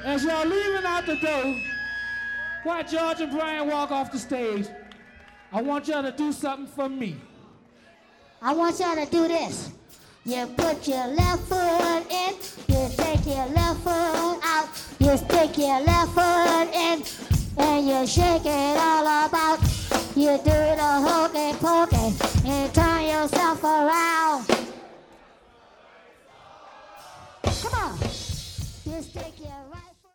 As y'all leaving out the door, while George and Brian walk off the stage, I want y'all to do something for me. I want y'all to do this. You put your left foot in, you take your left foot out, you stick your left foot in, and you shake it all about. You do the hokey pokey and turn yourself around. Come on. You stick your right